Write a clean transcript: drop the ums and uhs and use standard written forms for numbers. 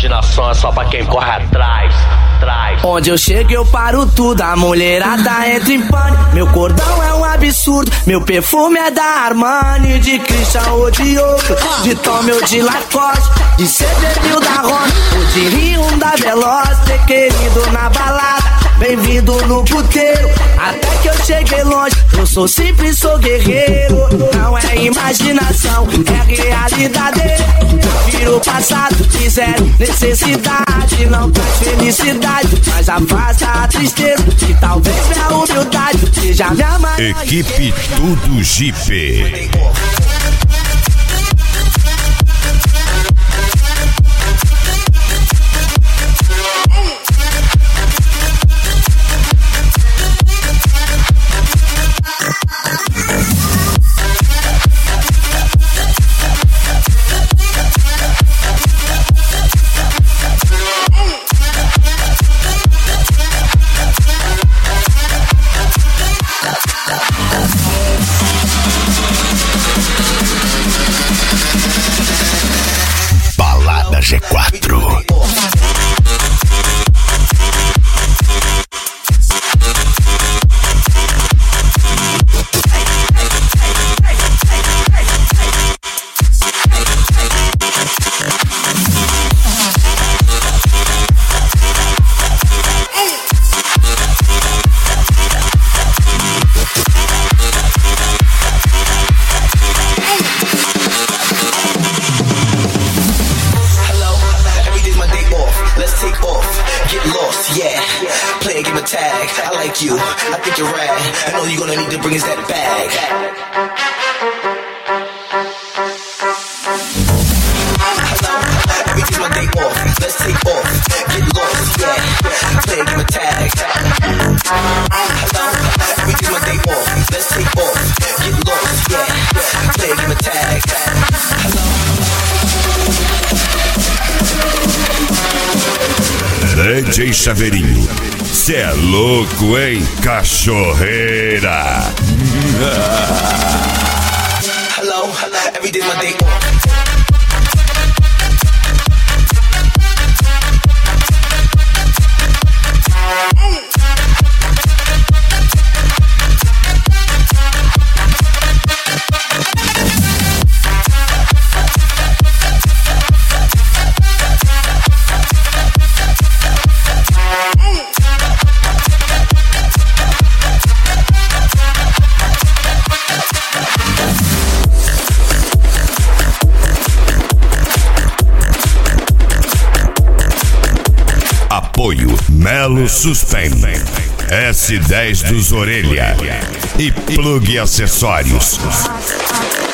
Imaginação é só pra quem corre atrás. Onde eu chego eu paro tudo, a mulherada entra em pânico. Meu cordão é um absurdo, meu perfume é da Armani, de Christian ou de Oakley, de Tommy ou de Lacoste, de CDB da Rony, ou de Rio da Veloz. Ter querido na balada, bem-vindo no puteiro. Até que eu cheguei longe, eu sou simples, sou guerreiro. Não é imaginação, é realidade. Vira o passado, fizeram necessidade. Não traz felicidade, mas afasta a tristeza. E talvez minha humildade seja minha maior. Equipe Tudo Jeep. Balada G4. Tag. I like you, I think you're rad. I know you're gonna need to bring us that bag. Hello, every day's my day off. Let's take off, get lost, yeah. Play a game of tag. Hello, every day's my day off. Let's take off, get lost, yeah. Play a game of tag. Hello. DJ Chaveirinho, cê é louco, hein, cachorreira? Hello, every day's my day off. Apoio Melo Suspen, S10 dos Orelha e Plug Acessórios.